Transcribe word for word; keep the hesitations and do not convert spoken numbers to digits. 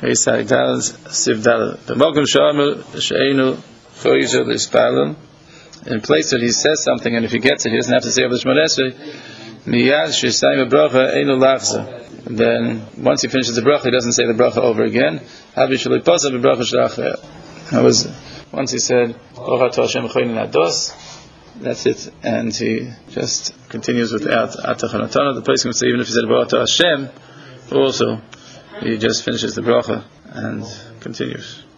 In place that he says something, and if he gets it, he doesn't have to say over the Shemona Esrei. Then once he finishes the bracha, he doesn't say the bracha over again. That was once he said, that's it, and he just continues without atachanatana. The place can say even if he said Baruch Hashem, also he just finishes the bracha and continues.